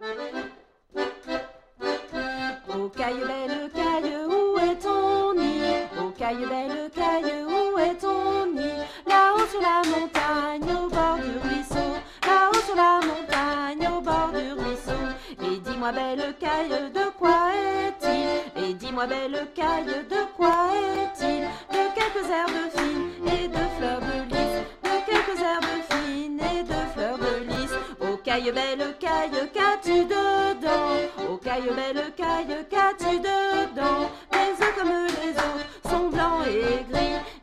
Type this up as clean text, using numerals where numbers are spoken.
Ô caille, belle caille, où est ton nid? Ô caille, belle caille, où est ton nid? Là-haut sur la montagne, au bord du ruisseau. Là-haut sur la montagne, au bord du ruisseau. Et dis-moi, belle caille, de quoi est-il? Et dis-moi, belle caille, de quoi est-il? De quelques herbes fines et de fleurs de lys. De quelques herbes fines et de fleurs de lys. Ô caille, belle caille, qu'as-tu dedans? Ô caille, belle caille, qu'as-tu dedans? Tes œufs comme les autres sont blancs et gris.